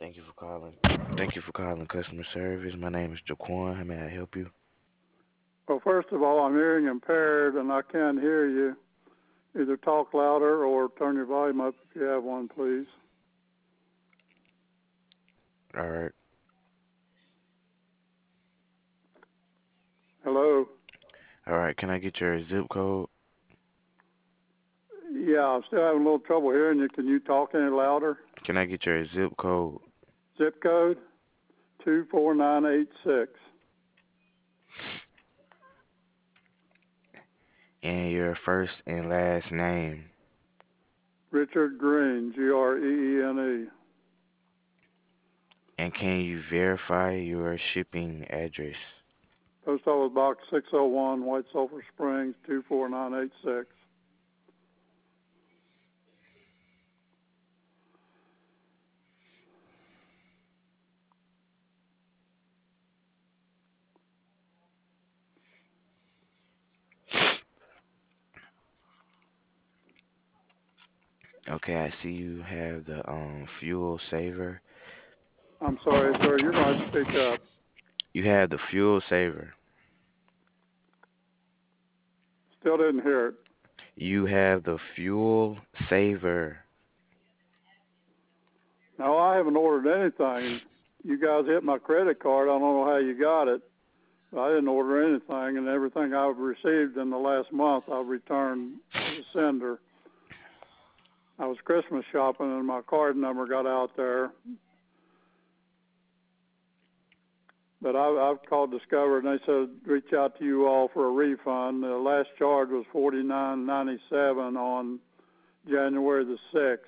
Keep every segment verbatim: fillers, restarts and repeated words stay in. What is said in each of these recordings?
Thank you for calling. Thank you for calling customer service. My name is Jaquan. How may I help you? Well, first of all, I'm hearing impaired and I can't hear you. Either talk louder or turn your volume up if you have one, please. All right. Hello? All right. Can I get your zip code? Yeah, I'm still having a little trouble hearing you. Can you talk any louder? Can I get your zip code Zip code two four nine eight six. and your first and last name? Richard Green, G R E E N E. And can you verify your shipping address? Post Office Box six oh one, White Sulphur Springs, two four nine eight six. Okay, I see you have the um fuel saver. I'm sorry, sir, you're going to have to speak up. You have the fuel saver. Still didn't hear it. You have the fuel saver. No, I haven't ordered anything. You guys hit my credit card. I don't know how you got it. I didn't order anything, and everything I've received in the last month, I've returned to the sender. I was Christmas shopping, and my card number got out there. But I, I've called Discover, and they said reach out to you all for a refund. The last charge was forty-nine ninety-seven on January the sixth.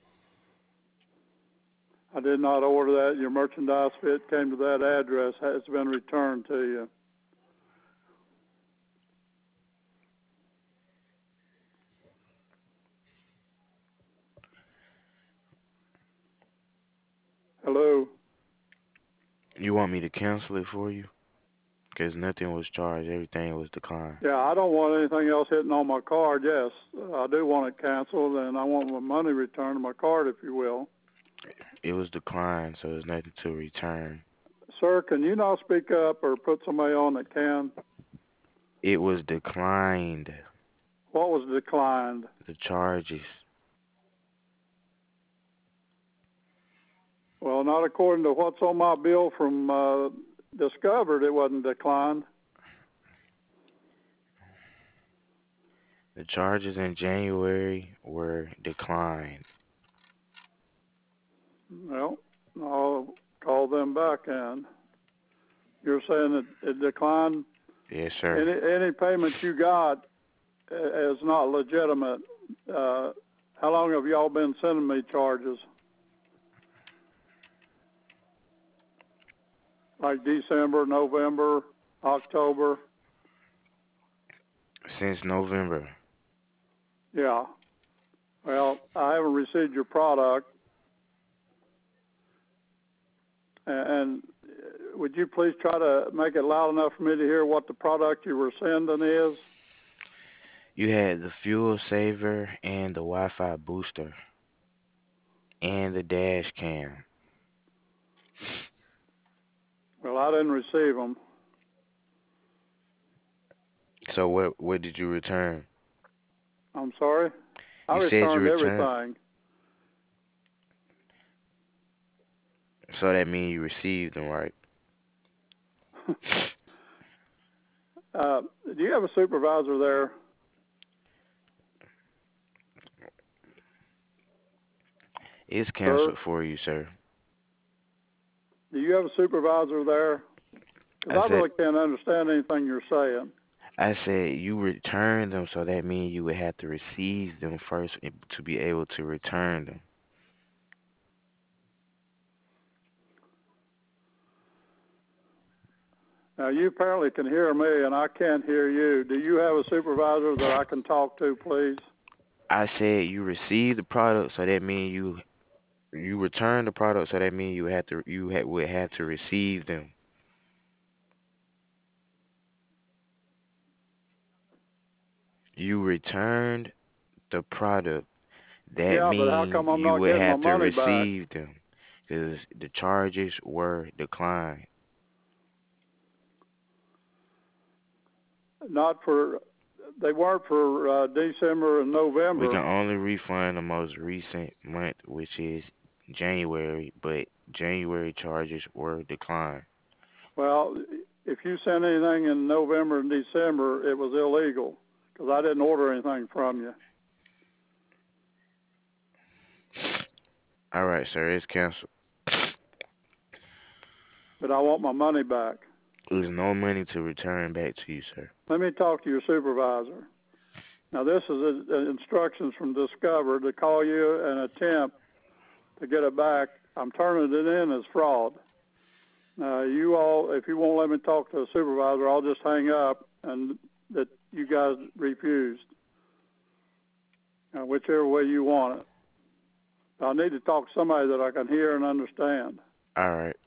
I did not order that. Your merchandise fit came to that address. It's been returned to you. Hello? You want me to cancel it for you? Because nothing was charged. Everything was declined. Yeah, I don't want anything else hitting on my card. Yes, I do want it canceled, and I want my money returned to my card, if you will. It was declined, so there's nothing to return. Sir, can you not speak up or put somebody on that can? It was declined. What was declined? The charges. Well, not according to what's on my bill from uh, Discovered. It wasn't declined. The charges in January were declined. Well, I'll call them back in. You're saying that it declined? Yes, sir. Any any payment you got is not legitimate. Uh, how long have y'all been sending me charges? Like December, November, October? Since November. Yeah. Well, I haven't received your product. And would you please try to make it loud enough for me to hear what the product you were sending is? You had the fuel saver and the Wi-Fi booster and the dash cam. Well, I didn't receive them. So what what did you return? I'm sorry? I You said you returned returned. everything. So that means you received them, right? uh, do you have a supervisor there? It's Sir? canceled for you, sir. Do you have a supervisor there? Because I I said really can't understand anything you're saying. I said you returned them, so that means you would have to receive them first to be able to return them. Now, you apparently can hear me, and I can't hear you. Do you have a supervisor that I can talk to, please? I said you received the product, so that means you you return the product, so that means you have to you ha would have to receive them. You returned the product. That Yeah, but how means come I'm you not would getting my have to money back? receive them. because the charges were declined. Not for, they weren't for uh, December and We can November. only refund the most recent month, which is January, but January charges were declined. Well, if you sent anything in November and December, it was illegal because I didn't order anything from you. All right, sir, it's canceled. But I want my money back. There's no money to return back to you, sir. Let me talk to your supervisor. Now, this is a, a instructions from Discover to call you and attempt to get it back. I'm turning it in as fraud. Uh, you all, if you won't let me talk to a supervisor, I'll just hang up and that you guys refused, uh, whichever way you want it. I need to talk to somebody that I can hear and understand. All right.